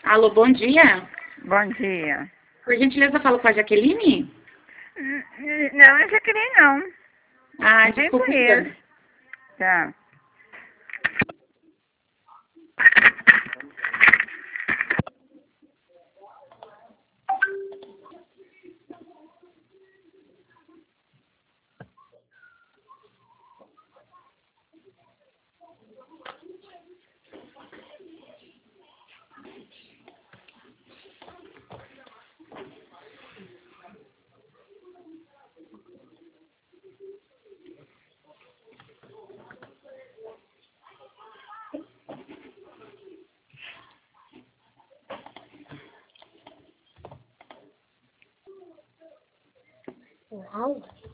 Alô, bom dia. Bom dia. Por gentileza, falo com a Jaqueline? Não, eu já queria não. Ah, Nem desculpa, conheço. então. Tá. Uau!